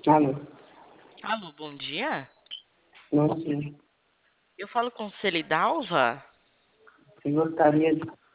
Alô, Alô, bom dia. bom dia. Eu falo com Celidalva? Eu gostaria